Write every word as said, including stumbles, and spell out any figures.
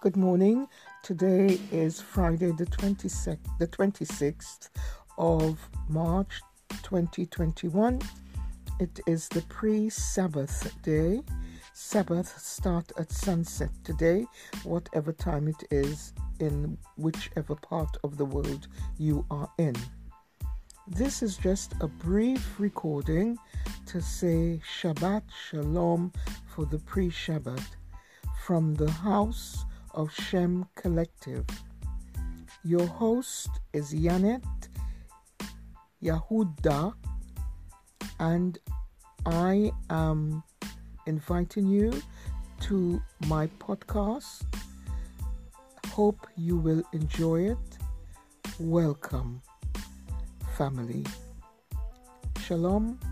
Good morning. Today is Friday, the twenty-sixth, the twenty-sixth of March, twenty twenty-one. It is the pre-Sabbath day. Sabbath start at sunset today, whatever time it is in whichever part of the world you are in. This is just a brief recording to say Shabbat Shalom for the pre-Shabbat from the house of Shem Collective. Your host is Yanet Yahuda, and I am inviting you to my podcast. Hope you will enjoy it. Welcome, family. Shalom.